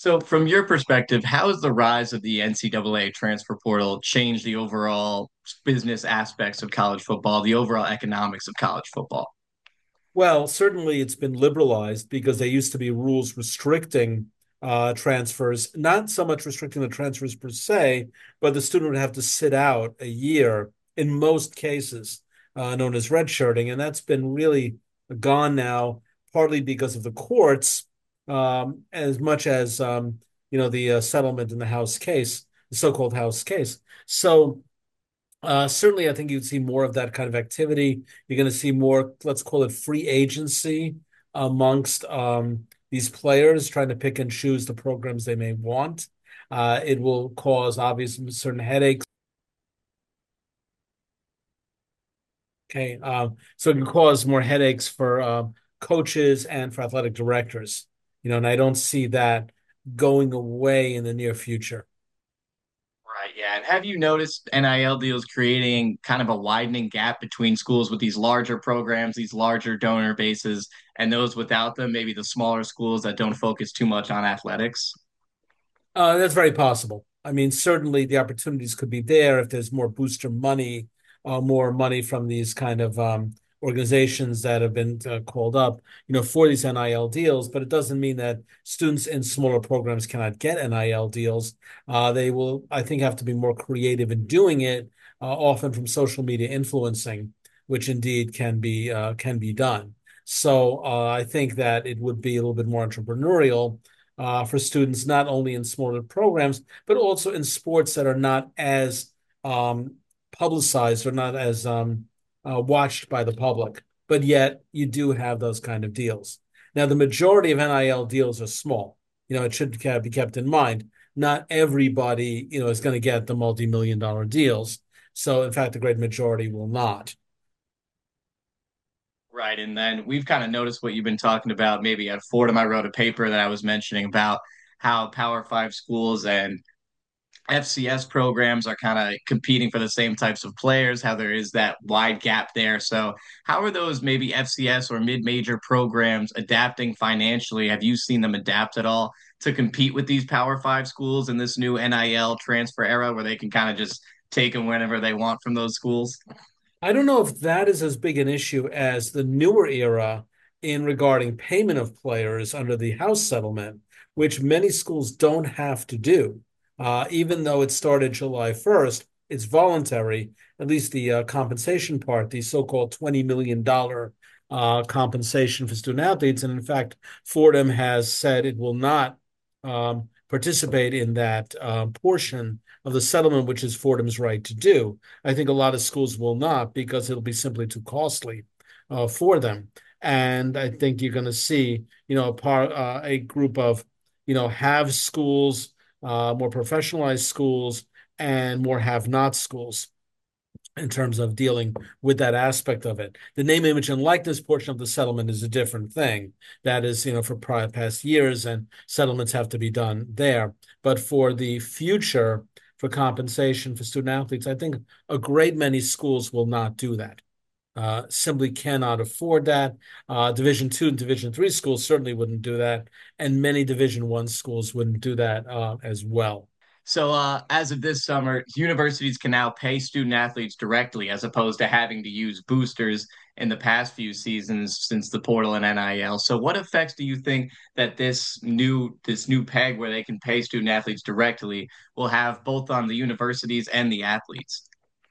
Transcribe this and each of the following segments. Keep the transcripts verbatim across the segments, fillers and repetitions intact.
So, from your perspective, how has the rise of the N C double A transfer portal changed the overall business aspects of college football, the overall economics of college football? Well, certainly it's been liberalized because there used to be rules restricting uh, transfers, not so much restricting the transfers per se, but the student would have to sit out a year in most cases, uh, known as redshirting. And that's been really gone now, partly because of the courts, um, as much as um, you know, the uh, settlement in the House case, the so-called House case. So uh, certainly, I think you'd see more of that kind of activity. You're going to see more, let's call it free agency amongst um, these players trying to pick and choose the programs they may want. Uh, it will cause obviously certain headaches. Okay, um, so it can cause more headaches for um, coaches and for athletic directors. You know, and I don't see that going away in the near future. Right, yeah. And have you noticed N I L deals creating kind of a widening gap between schools with these larger programs, these larger donor bases, and those without them, maybe the smaller schools that don't focus too much on athletics? Uh, that's very possible. I mean, certainly the opportunities could be there if there's more booster money, uh, more money from these kind of um, organizations that have been uh, called up, you know, for these N I L deals. But it doesn't mean that students in smaller programs cannot get N I L deals. Uh, they will, I think, have to be more creative in doing it, uh, often from social media influencing, which indeed can be uh, can be done. So uh, I think that it would be a little bit more entrepreneurial uh, for students, not only in smaller programs, but also in sports that are not as um, publicized or not as um, uh, watched by the public. But yet, you do have those kind of deals. Now, the majority of N I L deals are small. You know, it should be kept in mind. Not everybody, you know, is going to get the multi-million dollar deals. So, in fact, the great majority will not. Right. And then we've kind of noticed what you've been talking about. Maybe at Fordham, I wrote a paper that I was mentioning about how Power Five schools and F C S programs are kind of competing for the same types of players, how there is that wide gap there. So, how are those maybe F C S or mid-major programs adapting financially? Have you seen them adapt at all to compete with these Power Five schools in this new N I L transfer era where they can kind of just take them whenever they want from those schools? I don't know if that is as big an issue as the newer era in regarding payment of players under the House settlement, which many schools don't have to do. Uh, even though it started July first, it's voluntary, at least the uh, compensation part, the so-called twenty million dollars uh, compensation for student athletes. And in fact, Fordham has said it will not um, participate in that uh, portion of the settlement, which is Fordham's right to do. I think a lot of schools will not because it'll be simply too costly uh, for them. And I think you're going to see, you know, a part, uh, a group of, you know, have schools, uh, more professionalized schools, and more have-not schools in terms of dealing with that aspect of it. The name, image, and likeness portion of the settlement is a different thing. That is, you know, for prior past years, and settlements have to be done there. But for the future, for compensation for student athletes, I think a great many schools will not do that. Uh, simply cannot afford that. Uh, Division two and Division three schools certainly wouldn't do that, and many Division one schools wouldn't do that uh, as well. So, uh, as of this summer, universities can now pay student athletes directly as opposed to having to use boosters in the past few seasons since the portal and N I L. So, what effects do you think that this new this new peg where they can pay student athletes directly will have both on the universities and the athletes?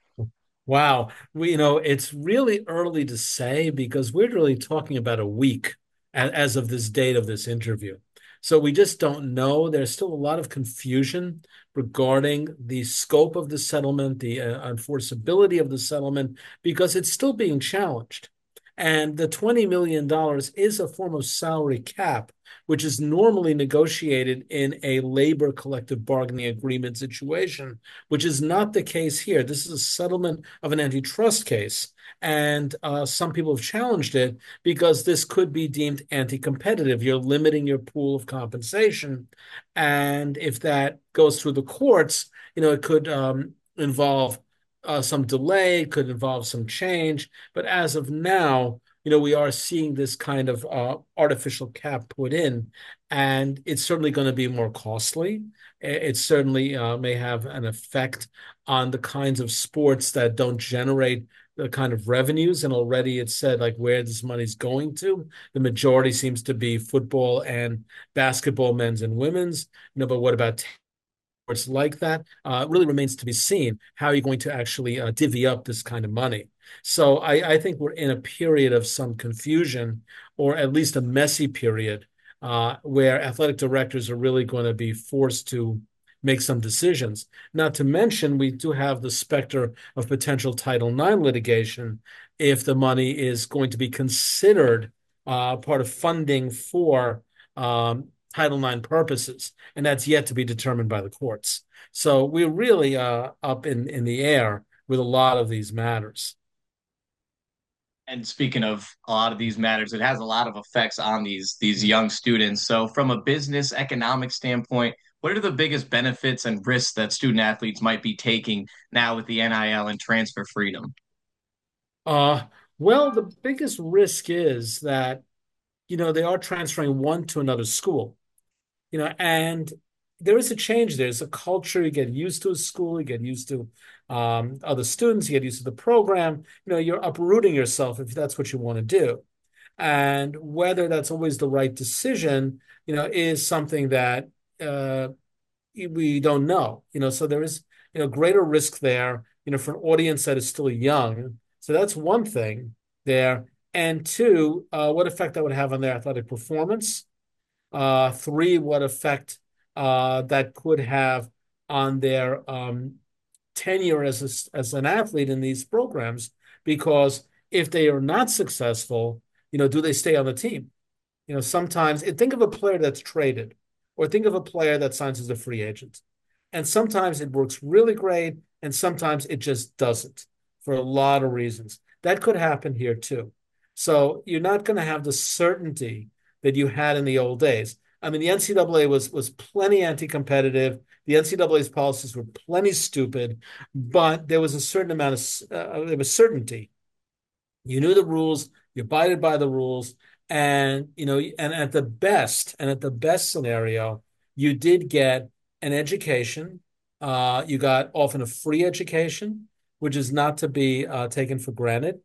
Wow. We, you know, it's really early to say because we're really talking about a week a- as of this date of this interview. So we just don't know. There's still a lot of confusion regarding the scope of the settlement, the uh, enforceability of the settlement, because it's still being challenged. And the twenty million dollars is a form of salary cap, which is normally negotiated in a labor collective bargaining agreement situation, which is not the case here. This is a settlement of an antitrust case. And uh, some people have challenged it because this could be deemed anti-competitive. You're limiting your pool of compensation. And if that goes through the courts, you know, it could um, involve uh, some delay, it could involve some change. But as of now, you know, we are seeing this kind of uh, artificial cap put in. and it's certainly going to be more costly. It certainly uh, may have an effect on the kinds of sports that don't generate the kind of revenues. And already it's said like where this money's going to. The majority seems to be football and basketball, men's and women's. You know, but what about sports like that? Uh, it really remains to be seen how you're going to actually uh, divvy up this kind of money. So I, I think we're in a period of some confusion, or at least a messy period, uh, where athletic directors are really going to be forced to make some decisions. Not to mention, we do have the specter of potential Title nine litigation if the money is going to be considered uh, part of funding for um, Title nine purposes, and that's yet to be determined by the courts. So we're really uh, up in, in the air with a lot of these matters. And speaking of a lot of these matters, it has a lot of effects on these these young students. So from a business economic standpoint, what are the biggest benefits and risks that student athletes might be taking now with the N I L and transfer freedom? Uh, well, the biggest risk is that, you know, they are transferring one to another school, you know, and there is a change. There's a culture. You get used to a school, you get used to um, other students, you get used to the program. You know, you're uprooting yourself if that's what you want to do. And whether that's always the right decision, you know, is something that uh, we don't know. You know, so there is, you know, greater risk there, you know, for an audience that is still young. So that's one thing there. And two, uh, what effect that would have on their athletic performance. Uh, three, what effect uh, that could have on their um, tenure as a, as an athlete in these programs. Because if they are not successful, you know, do they stay on the team? You know, sometimes think of a player that's traded, or think of a player that signs as a free agent. And sometimes it works really great, and sometimes it just doesn't for a lot of reasons. That could happen here too. So you're not going to have the certainty that you had in the old days. I mean, the N C double A was was plenty anti-competitive. The N C double A's policies were plenty stupid, but there was a certain amount of uh, there was certainty. You knew the rules, you abided by the rules, and you know, and at the best, and at the best scenario, you did get an education. Uh, you got often a free education, which is not to be uh, taken for granted,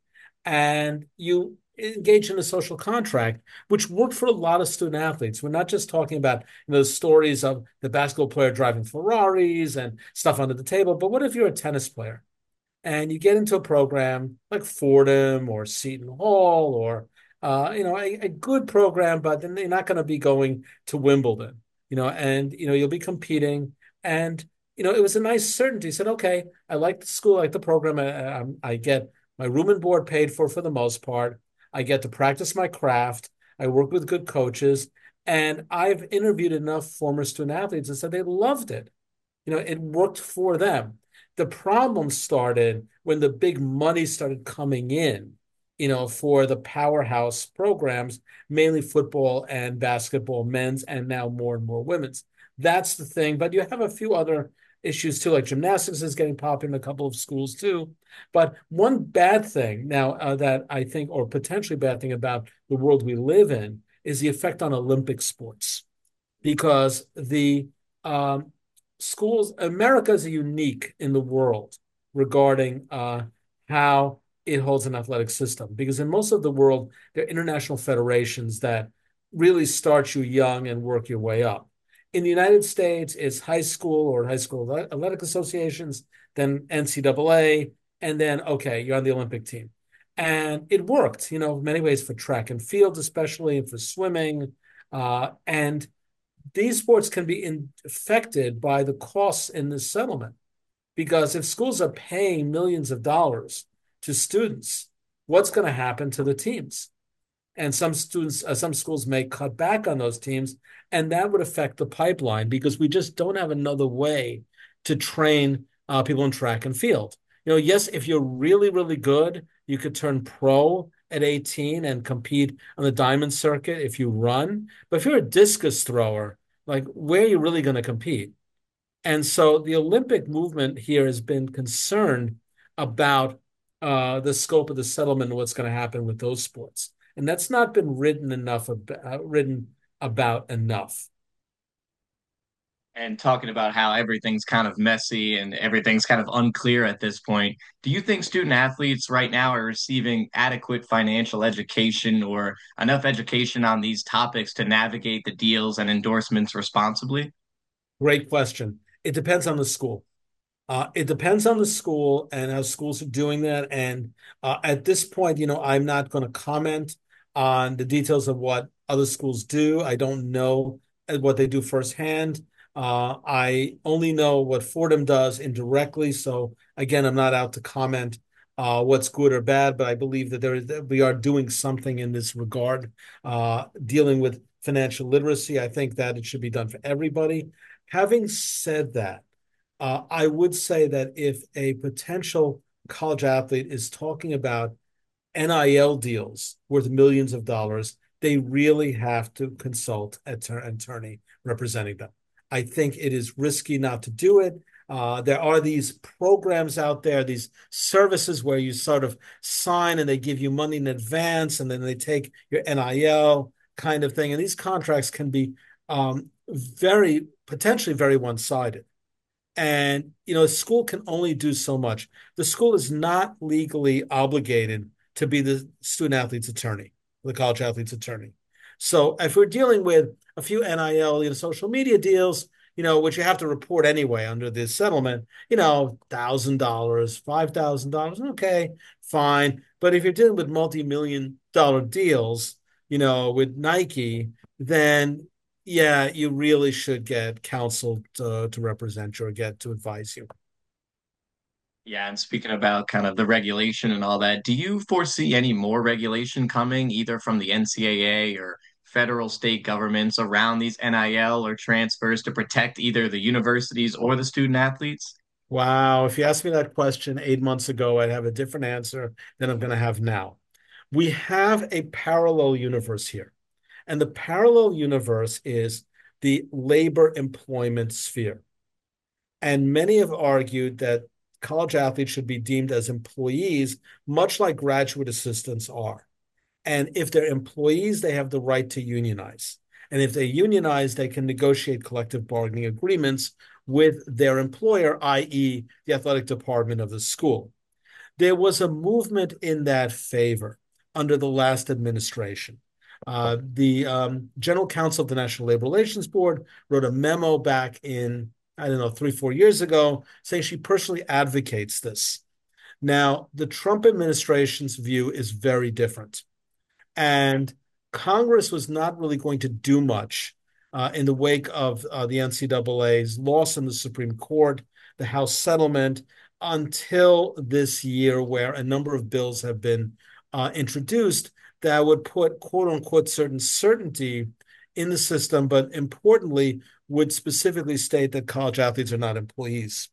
and you engage in a social contract, which worked for a lot of student athletes. We're not just talking about you know the stories of the basketball player driving Ferraris and stuff under the table, but what if you're a tennis player? And you get into a program like Fordham or Seton Hall or uh, you know a, a good program, but then they're not going to be going to Wimbledon, you know, and you know you'll be competing, and you know it was a nice certainty. Said, okay, I like the school, I like the program, I, I, I get my room and board paid for for the most part. I get to practice my craft. I work with good coaches, and I've interviewed enough former student athletes and said they loved it. You know, it worked for them. The problem started when the big money started coming in, you know, for the powerhouse programs, mainly football and basketball, men's, and now more and more women's. That's the thing. But you have a few other issues too, like gymnastics is getting popular in a couple of schools too. But one bad thing now uh, that I think, or potentially bad thing about the world we live in, is the effect on Olympic sports because the um, schools, America is unique in the world regarding uh, how it holds an athletic system. Because in most of the world, there are international federations that really start you young and work your way up. In the United States, it's high school or high school athletic associations, then N C double A, and then, okay, you're on the Olympic team. And it worked, you know, in many ways for track and field, especially, and for swimming. Uh, and these sports can be in, affected by the costs in this settlement. Because if schools are paying millions of dollars to students, what's going to happen to the teams? And some students, uh, some schools may cut back on those teams, and that would affect the pipeline because we just don't have another way to train uh, people in track and field. You know, yes, if you're really, really good, you could turn pro at eighteen and compete on the diamond circuit if you run. But if you're a discus thrower, like where are you really going to compete? And so the Olympic movement here has been concerned about uh, the scope of the settlement and what's going to happen with those sports. And that's not been written enough, uh, written about enough. And talking about how everything's kind of messy and everything's kind of unclear at this point, do you think student athletes right now are receiving adequate financial education or enough education on these topics to navigate the deals and endorsements responsibly? Great question. It depends on the school. Uh, it depends on the school and how schools are doing that. And uh, at this point, you know, I'm not going to comment on the details of what other schools do. I don't know uh, what they do firsthand. Uh, I only know what Fordham does indirectly. So again, I'm not out to comment uh, what's good or bad, but I believe that there is that we are doing something in this regard, uh, dealing with financial literacy. I think that it should be done for everybody. Having said that, uh, I would say that if a potential college athlete is talking about N I L deals worth millions of dollars, they really have to consult an attorney representing them. I think it is risky not to do it. Uh, there are these programs out there, these services where you sort of sign and they give you money in advance and then they take your N I L kind of thing. And these contracts can be um, very, potentially very one sided. And, you know, a school can only do so much. The school is not legally obligated to be the student athlete's attorney, the college athlete's attorney. So if we're dealing with a few N I L, you know, social media deals, you know, which you have to report anyway under this settlement, you know, one thousand dollars, five thousand dollars, okay, fine. But if you're dealing with multi-million dollar deals, you know, with Nike, then yeah, you really should get counsel to, to represent you or get to advise you. Yeah, and speaking about kind of the regulation and all that, do you foresee any more regulation coming either from the N C double A or federal state governments around these N I L or transfers to protect either the universities or the student athletes? Wow, if you asked me that question eight months ago, I'd have a different answer than I'm going to have now. We have a parallel universe here, and the parallel universe is the labor employment sphere. And many have argued that college athletes should be deemed as employees, much like graduate assistants are. And if they're employees, they have the right to unionize. And if they unionize, they can negotiate collective bargaining agreements with their employer, i e, the athletic department of the school. There was a movement in that favor under the last administration. Uh, the um, General Counsel of the National Labor Relations Board wrote a memo back in, I don't know, three, four years ago, saying she personally advocates this. Now, the Trump administration's view is very different. And Congress was not really going to do much uh, in the wake of uh, the N C double A's loss in the Supreme Court, the House settlement, until this year, where a number of bills have been uh, introduced that would put quote unquote certain certainty in the system, but importantly, would specifically state that college athletes are not employees.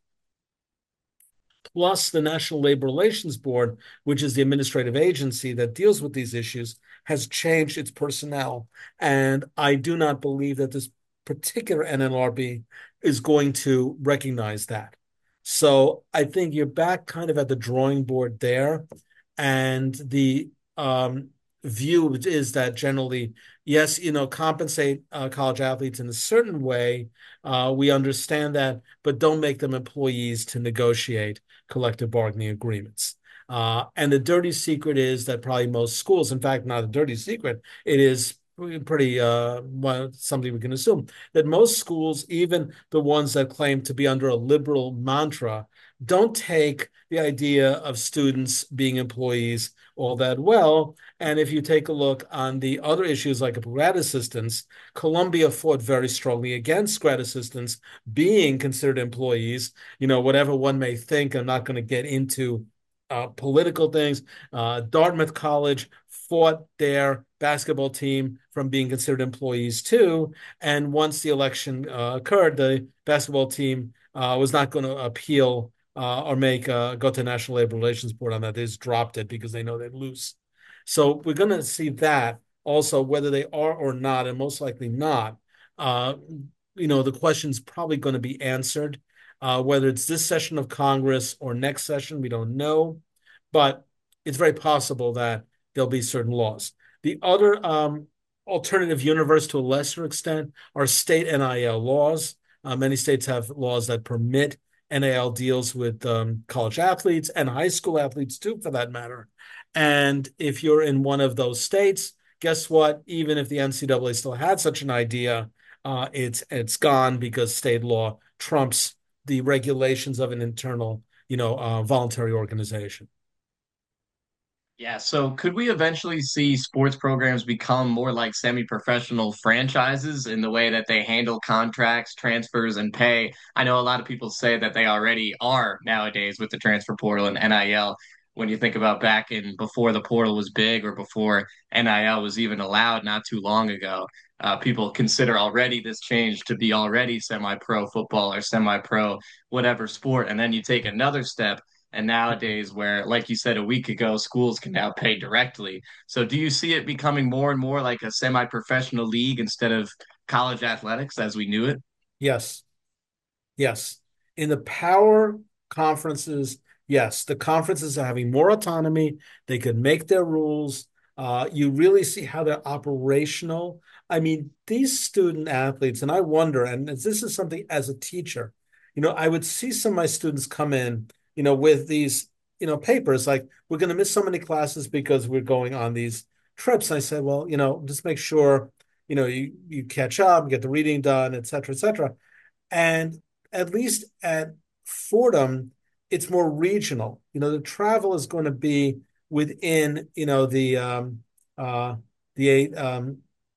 Plus, the National Labor Relations Board, which is the administrative agency that deals with these issues, has changed its personnel. And I do not believe that this particular N L R B is going to recognize that. So I think you're back kind of at the drawing board there. And the um, view is that generally, yes, you know, compensate uh, college athletes in a certain way. Uh, we understand that, but don't make them employees to negotiate collective bargaining agreements. Uh, and the dirty secret is that probably most schools, in fact, not a dirty secret, it is pretty uh, well, something we can assume that most schools, even the ones that claim to be under a liberal mantra, don't take the idea of students being employees all that well. And if you take a look on the other issues like grad assistants, Columbia fought very strongly against grad assistants being considered employees. You know, whatever one may think, I'm not going to get into uh, political things. Uh, Dartmouth College fought their basketball team from being considered employees too. And once the election uh, occurred, the basketball team uh, was not going to appeal uh, or make uh, go to the National Labor Relations Board on that. They just dropped it because they know they'd lose. So we're going to see that also, whether they are or not, and most likely not. Uh, you know, the question's probably going to be answered. Uh, whether it's this session of Congress or next session, we don't know. But it's very possible that there'll be certain laws. The other um, alternative universe to a lesser extent are state N I L laws. Uh, many states have laws that permit N I L deals with um, college athletes and high school athletes too, for that matter. And if you're in one of those states, guess what? Even if the N C double A still had such an idea, uh, it's it's gone because state law trumps the regulations of an internal, you know, uh, voluntary organization. Yeah, so could we eventually see sports programs become more like semi-professional franchises in the way that they handle contracts, transfers, and pay? I know a lot of people say that they already are nowadays with the transfer portal and N I L. When you think about back in before the portal was big or before N I L was even allowed not too long ago, uh, people consider already this change to be already semi-pro football or semi-pro whatever sport. And then you take another step and nowadays, where, like you said a week ago, schools can now pay directly. So, do you see it becoming more and more like a semi professional league instead of college athletics as we knew it? Yes. Yes. In the power conferences, yes, the conferences are having more autonomy. They can make their rules. Uh, you really see how they're operational. I mean, these student athletes, and I wonder, and this is something as a teacher, you know, I would see some of my students come in, you know, with these, you know, papers like, we're going to miss so many classes because we're going on these trips. And I said, well, you know, just make sure, you know, you, you catch up, get the reading done, et cetera, et cetera. And at least at Fordham, it's more regional. You know, the travel is going to be within, you know, the um, uh, the eight, um,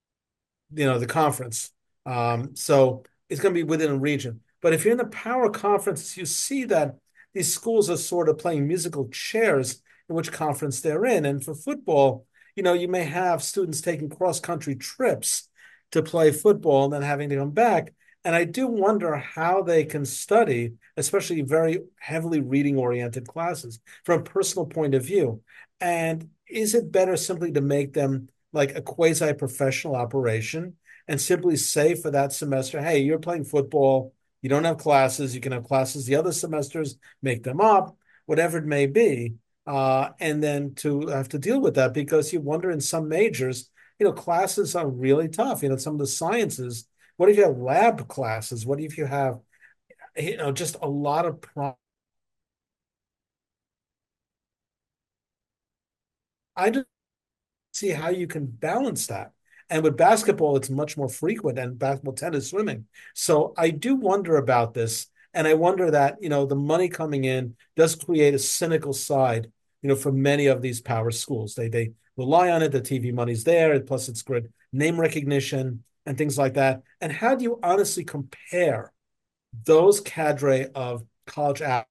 you know, the conference. Um, so it's going to be within a region. But if you're in the power conferences, you see that these schools are sort of playing musical chairs in which conference they're in. And for football, you know, you may have students taking cross country trips to play football and then having to come back. And I do wonder how they can study, especially very heavily reading oriented classes from a personal point of view. And is it better simply to make them like a quasi professional operation and simply say for that semester, hey, you're playing football, you don't have classes, you can have classes the other semesters, make them up, whatever it may be. Uh, and then to have to deal with that because you wonder in some majors, you know, classes are really tough. You know, some of the sciences, what if you have lab classes? What if you have, you know, just a lot of pro- I just see how you can balance that. And with basketball, it's much more frequent, and basketball, tennis, swimming. So I do wonder about this. And I wonder that, you know, the money coming in does create a cynical side, you know, for many of these power schools. They they rely on it, the T V money's there, plus it's good name recognition and things like that. And how do you honestly compare those cadre of college athletes?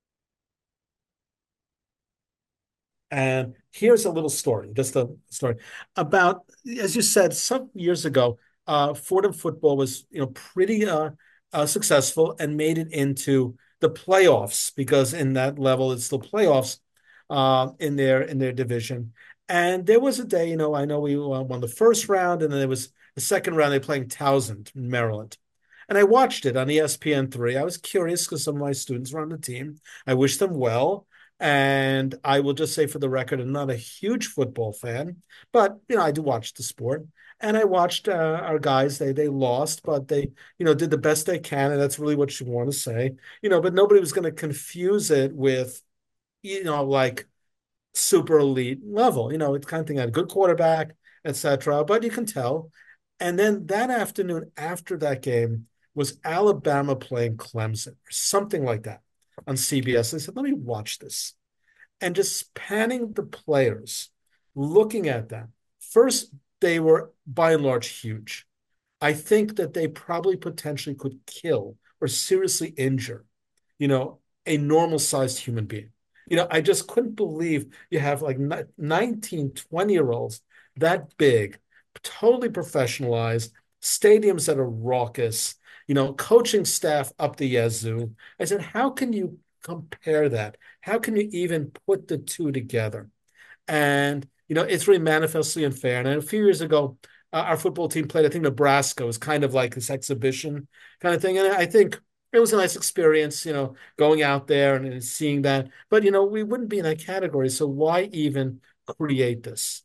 And here's a little story, just a story about, as you said, some years ago, uh, Fordham football was, you know, pretty uh, uh, successful and made it into the playoffs because in that level, it's the playoffs uh, in their in their division. And there was a day, you know, I know we won the first round, and then there was the second round. They playing Towson in Maryland. And I watched it on E S P N three. I was curious because some of my students were on the team. I wish them well. And I will just say for the record, I'm not a huge football fan, but you know, I do watch the sport. And I watched uh, our guys. They they lost, but they you know did the best they can, and that's really what you want to say. You know, but nobody was going to confuse it with you know like super elite level. You know, it's kind of thing had a good quarterback, et cetera. But you can tell. And then that afternoon after that game was Alabama playing Clemson or something like that on C B S. I said, let me watch this. And just panning the players, looking at them. First, they were by and large huge. I think that they probably potentially could kill or seriously injure, you know, a normal sized human being. You know, I just couldn't believe you have like nineteen, twenty year olds that big, totally professionalized, stadiums that are raucous, you know, coaching staff up the yazoo. I said, how can you compare that? How can you even put the two together? And, you know, it's really manifestly unfair. And a few years ago, uh, our football team played, I think Nebraska was kind of like this exhibition kind of thing. And I think it was a nice experience, you know, going out there and, and seeing that. But, you know, we wouldn't be in that category. So why even create this?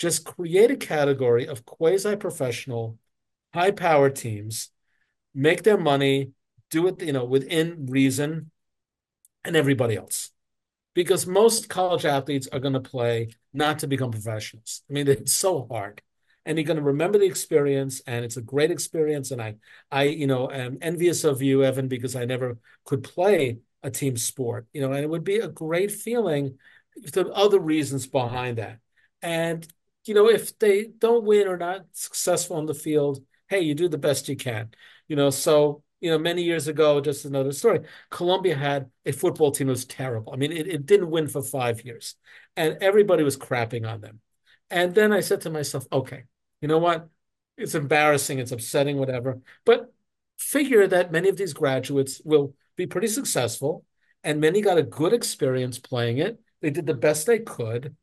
Just create a category of quasi-professional, high-power teams, make their money, do it, you know, within reason, and everybody else. Because most college athletes are going to play not to become professionals. I mean, it's so hard. And you're going to remember the experience, and it's a great experience. And I, I, you know, am envious of you, Evan, because I never could play a team sport, you know, and it would be a great feeling if there are other reasons behind that. And, you know, if they don't win or not successful on the field, hey, you do the best you can, you know. So, you know, many years ago, just another story, Columbia had a football team that was terrible. I mean, it, it didn't win for five years, and everybody was crapping on them. And then I said to myself, okay, you know what? It's embarrassing, it's upsetting, whatever. But figure that many of these graduates will be pretty successful, and many got a good experience playing it. They did the best they could.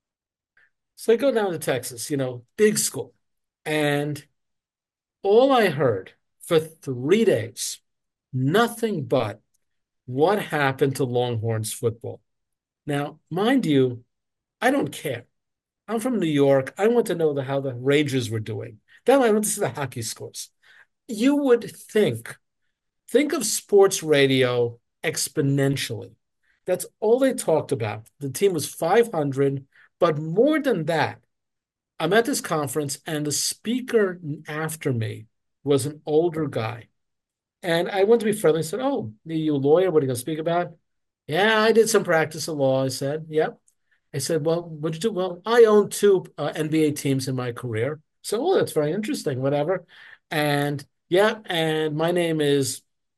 So I go down to Texas, you know, big school. And all I heard for three days, nothing but what happened to Longhorns football. Now, mind you, I don't care. I'm from New York. I want to know the, how the Rangers were doing. Then I want to see the hockey scores. You would think, think of sports radio exponentially. That's all they talked about. The team was five hundred, but more than that, I'm at this conference and the speaker after me was an older guy. And I wanted to be friendly. I said, "Oh, are you a lawyer? What are you going to speak about?" "Yeah, I did some practice of law." I said, "Yep." I said, "Well, what'd you do?" "Well, I own two uh, N B A teams in my career." So, "Oh, that's very interesting, whatever." And yeah, and my name is,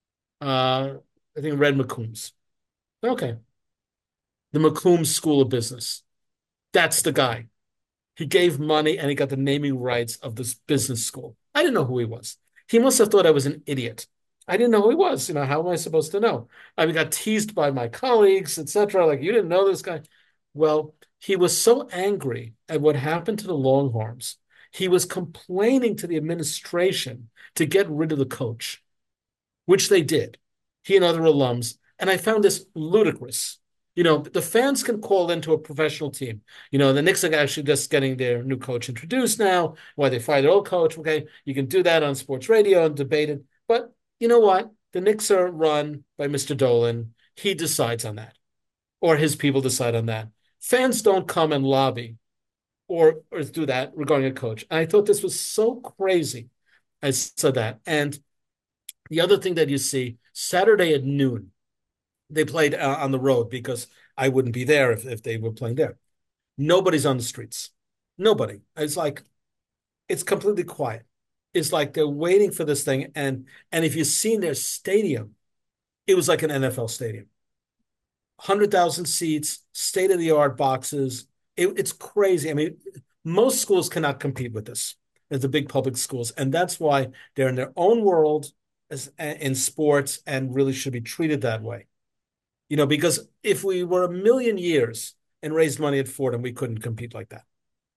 uh, I think, Red McCombs. Okay. The McCombs School of Business. That's the guy. He gave money and he got the naming rights of this business school. I didn't know who he was. He must have thought I was an idiot. I didn't know who he was. You know, how am I supposed to know? I got teased by my colleagues, et cetera. Like, you didn't know this guy. Well, he was so angry at what happened to the Longhorns. He was complaining to the administration to get rid of the coach, which they did, he and other alums. And I found this ludicrous. You know, the fans can call into a professional team. You know, the Knicks are actually just getting their new coach introduced now, why they fired their old coach. Okay, you can do that on sports radio and debate it. But you know what? The Knicks are run by Mister Dolan. He decides on that, or his people decide on that. Fans don't come and lobby or, or do that regarding a coach. And I thought this was so crazy. I said that. And the other thing that you see Saturday at noon, they played uh, on the road because I wouldn't be there if, if they were playing there. Nobody's on the streets. Nobody. It's like it's completely quiet. It's like they're waiting for this thing. And and if you've seen their stadium, it was like an N F L stadium. one hundred thousand seats, state of the art boxes. It, it's crazy. I mean, most schools cannot compete with this as the big public schools. And that's why they're in their own world as, in sports and really should be treated that way. You know, because if we were a million years and raised money at Fordham, we couldn't compete like that.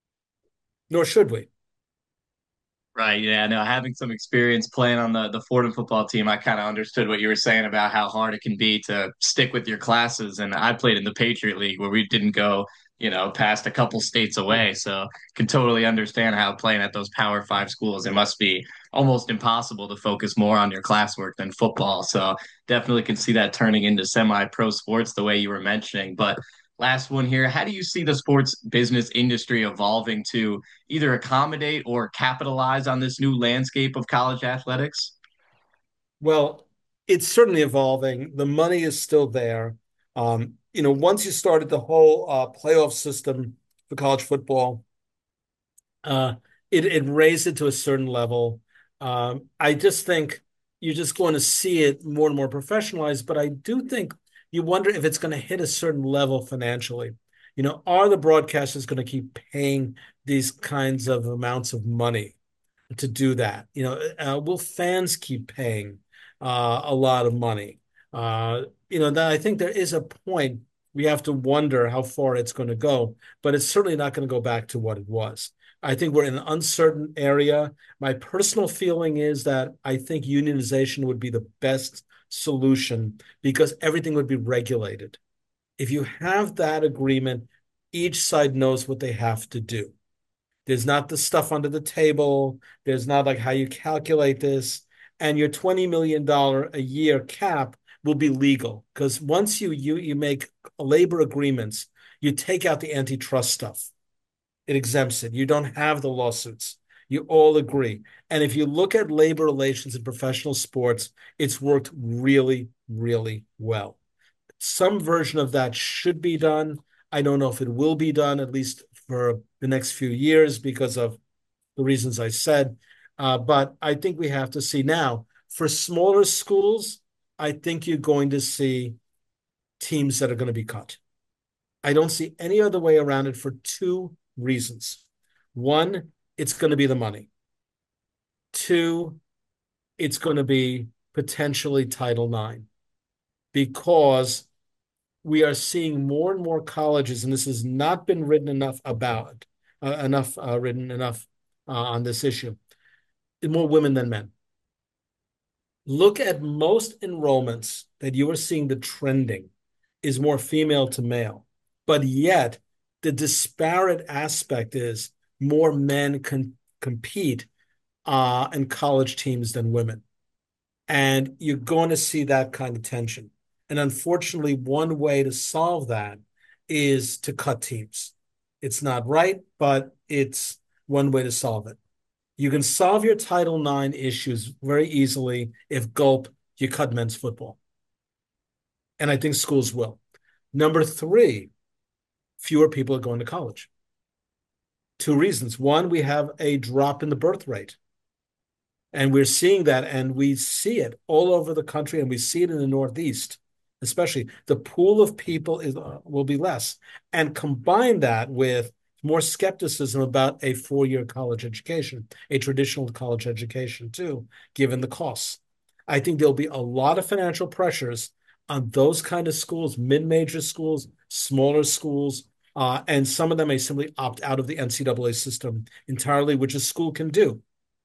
Nor should we. Right. Yeah. No, having some experience playing on the the Fordham football team, I kind of understood what you were saying about how hard it can be to stick with your classes. And I played in the Patriot League where we didn't go, you know, past a couple states away. So can totally understand how playing at those Power Five schools, it must be almost impossible to focus more on your classwork than football. So definitely can see that turning into semi-pro sports the way you were mentioning. But last one here. How do you see the sports business industry evolving to either accommodate or capitalize on this new landscape of college athletics? Well, it's certainly evolving. The money is still there. Um, you know, once you started the whole uh, playoff system for college football, uh, it, it raised it to a certain level. Um, I just think you're just going to see it more and more professionalized. But I do think you wonder if it's going to hit a certain level financially. You know, are the broadcasters going to keep paying these kinds of amounts of money to do that? You know, uh, will fans keep paying uh, a lot of money? Uh, you know, that I think there is a point we have to wonder how far it's going to go, but it's certainly not going to go back to what it was. I think we're in an uncertain area. My personal feeling is that I think unionization would be the best solution because everything would be regulated. If you have that agreement, each side knows what they have to do. There's not the stuff under the table. There's not like how you calculate this. And your twenty million dollars a year cap will be legal because once you you you make labor agreements, you take out the antitrust stuff. It exempts it. You don't have the lawsuits. You all agree. And if you look at labor relations in professional sports, it's worked really, really well. Some version of that should be done. I don't know if it will be done, at least for the next few years, because of the reasons I said. Uh, but I think we have to see now. For smaller schools, I think you're going to see teams that are going to be cut. I don't see any other way around it for two reasons. One, it's going to be the money. Two, it's going to be potentially Title nine because we are seeing more and more colleges, and this has not been written enough about, uh, enough uh, written enough uh, on this issue, more women than men. Look at most enrollments that you are seeing the trending is more female to male, but yet the disparate aspect is more men can compete uh, in college teams than women. And you're going to see that kind of tension. And unfortunately, one way to solve that is to cut teams. It's not right, but it's one way to solve it. You can solve your Title nine issues very easily if gulp, you cut men's football. And I think schools will. Number three, fewer people are going to college. Two reasons. One, we have a drop in the birth rate. And we're seeing that, and we see it all over the country, and we see it in the Northeast, especially. The pool of people is, uh, will be less. And combine that with more skepticism about a four-year college education, a traditional college education too, given the costs. I think there'll be a lot of financial pressures on those kind of schools, mid-major schools, smaller schools, uh, and some of them may simply opt out of the N C double A system entirely, which a school can do.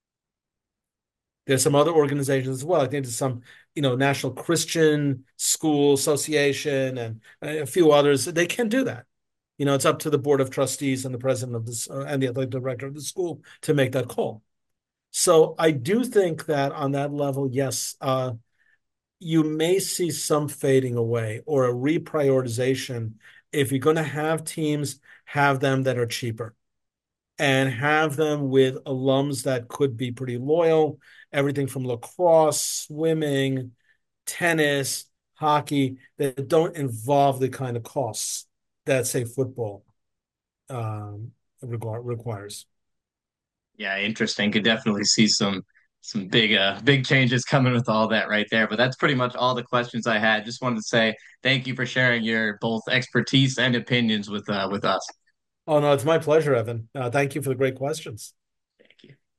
There's some other organizations as well. I think there's some, you know, National Christian School Association and a few others. They can do that. You know, it's up to the board of trustees and the president of this uh, and the athletic director of the school to make that call. So I do think that on that level, yes, uh, you may see some fading away or a reprioritization. If you're going to have teams, have them that are cheaper and have them with alums that could be pretty loyal, everything from lacrosse, swimming, tennis, hockey, that don't involve the kind of costs that, say, football um, requires. Yeah, interesting. Could definitely see some some big uh big changes coming with all that right there. But that's pretty much all the questions I had. Just wanted to say thank you for sharing your both expertise and opinions with uh with us. Oh, no, it's my pleasure, Evan. Uh, thank you for the great questions.